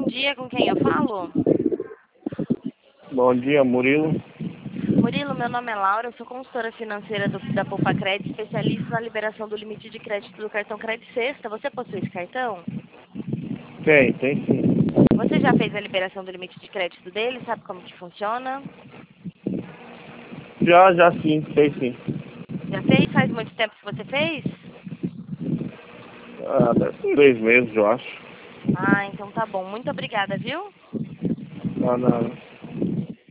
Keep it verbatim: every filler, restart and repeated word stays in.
dia, com quem eu falo? Bom dia, Murilo. Murilo, meu nome é Laura, eu sou consultora financeira do, da Poupa Crédito, especialista na liberação do limite de crédito do cartão Crédito Sexta. Você possui esse cartão? Tem, tem sim. Você já fez a liberação do limite de crédito dele? Sabe como que funciona? Já, já sim, tem sim. Já fez? Faz muito tempo que você fez? Ah, deve ser três meses, eu acho. Ah, então tá bom. Muito obrigada, viu? Ah, não.